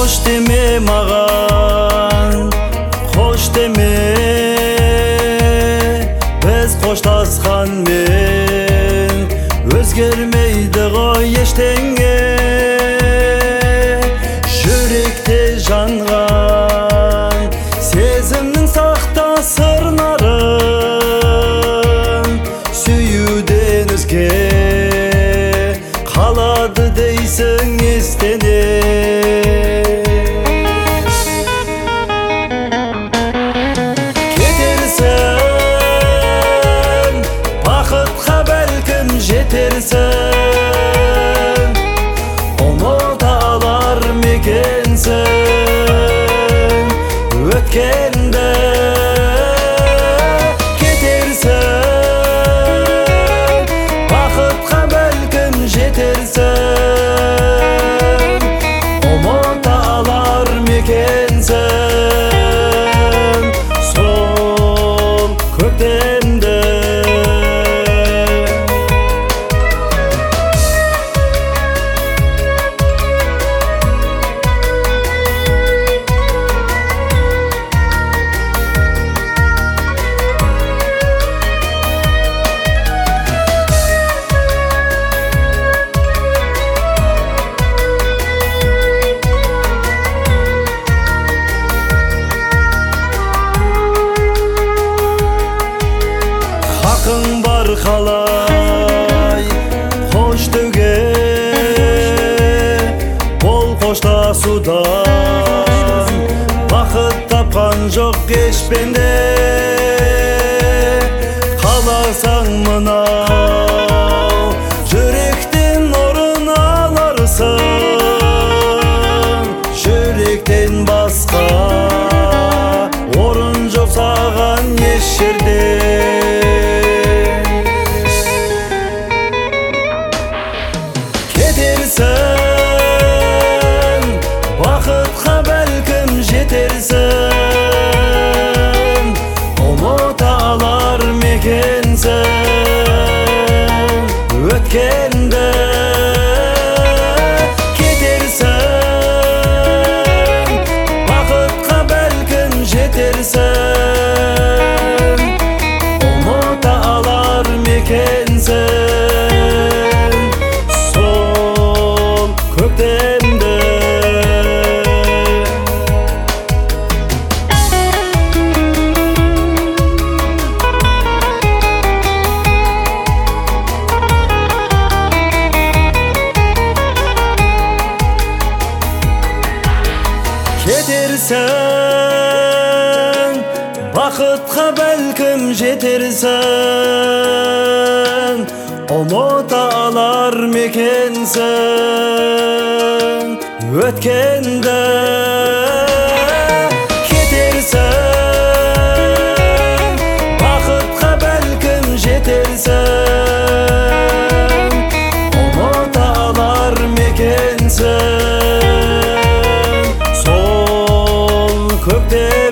Хош деме маған, хош деме, біз қоштасқанмен өзгермейді ғой ештеңе. Жүректе жанған сезімнің сақта сырнарын, сүюден өзге қалады дейсің естене. Кетерсің, бақытқа бәлкім жетерсің, ұмыта алар мекенсің өткенді. Кетерсің, бақытқа бәлкім жетерсің, ұмыта алар мекенсің сол көктемді. Хақың бар қалай қош деуге, ол қоштасудан бақыт тапқан жоқ ешпенде. Қаласаң мынау жүректен орын аларсың, жүректен басқа орын жоқ саған еш жерде. Кетерсің, бақытқа бәлкім жетерсің, ұмыта алар мекенсің өткенді. Кетерсің, бақытқа бәлкім жетерсің, ұмыта алар мекенсің сол көктемді. Кетерсің, бақытқа бәлкім жетерсің, ұмыта алар мекенсің өткенді. Кетерсің, бақытқа бәлкім жетерсің, ұмыта алар мекенсің сол көктемді.